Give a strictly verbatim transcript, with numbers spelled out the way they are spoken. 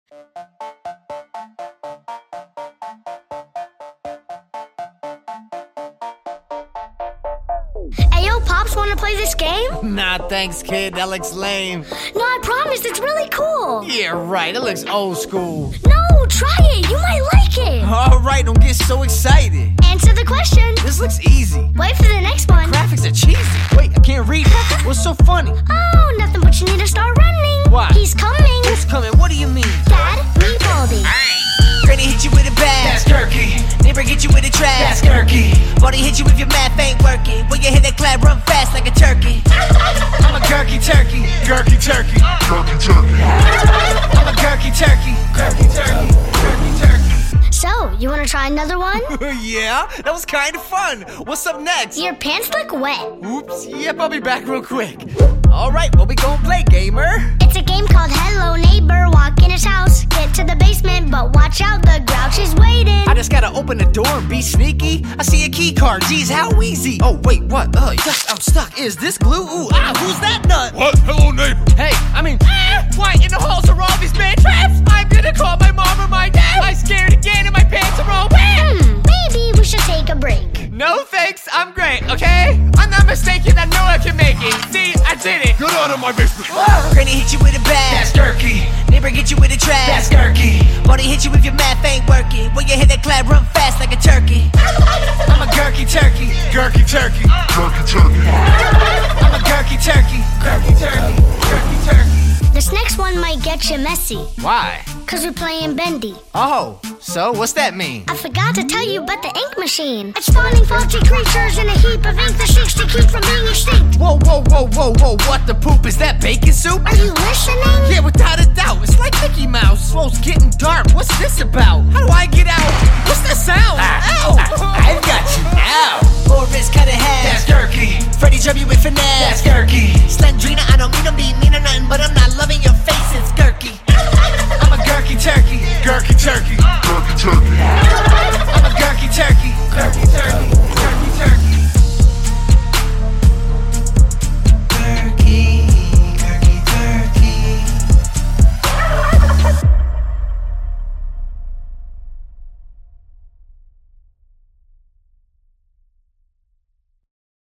Ayo, Pops, wanna play this game? Nah, thanks, kid. That looks lame. No, I promise, it's really cool. Yeah, right. It looks old school. No, try it. You might like it. Alright, don't get so excited. Answer the question. This looks easy. Wait for the next one. Graphics are cheesy. Wait, I can't read. What's so funny? Oh, nothing, but you need to start running. Why? He's coming. Who's coming? What do you mean? Dad, me Baldy. Granny hit you with a bat, that's Gurky. Neighbor get you with a trap, that's Gurky. Baldy hit you if your math ain't working. When you hit that clap, run fast like a turkey. I'm a Gurky turkey, Gurky turkey, Gurky turkey. I'm a Gurky turkey, Gurky turkey, Gurky turkey. So, you wanna try another one? Yeah, that was kind of fun. What's up next? Your pants look wet. Oops, yep, I'll be back real quick. Alright, what we gonna play, gamer? It's a game called Hello Neighbor. Walk in his house, get to the basement, but watch out, the grouch is waiting. I just gotta open the door and be sneaky. I see a key card, geez, how easy. Oh, wait, what? Uh, yes, I'm stuck. Is this glue? Ooh, ah, who's that nut? What? Hello, neighbor. Hey, I mean, ah, why in the halls are all these man traps? I'm gonna call my mom or my dad. I'm scared again and my pants are all wet. Hmm, maybe we should take a break. No thanks, I'm great, okay? I'm not mistaken, I know I can make it. See, I did it. Get out of my basement. Granny hit you with a bat, that's Gurky. Neighbor get you with a trap, that's Gurky. Baldy hit you if your math ain't working. When you hit that clap, run fast like a turkey. I'm a Gurky turkey, Gurky turkey, Gurky turkey. I'm a Gurky turkey, Gurky turkey, Gurky turkey. This next one might get you messy, Why? cause we're playing Bendy. Oh, so what's that mean? I forgot to tell you about the ink machine. It's spawning faulty creatures in a heap of ink that seeks to keep from being extinct. Whoa, whoa, whoa, whoa, whoa, what the poop? Is that bacon soup? Are you listening? Yeah, without a doubt, it's like Mickey Mouse. Whoa's getting dark, what's this about? How do I get out? What's the sound? Ow! I've got you now. Boris cut in half, that's Gurky. Freddy jump you with finesse, that's Gurky. Slendrina, I don't mean to be mean or nothing, but I'm not loving your face, it's Gurky. I'm a Gurky turkey, Gurky turkey,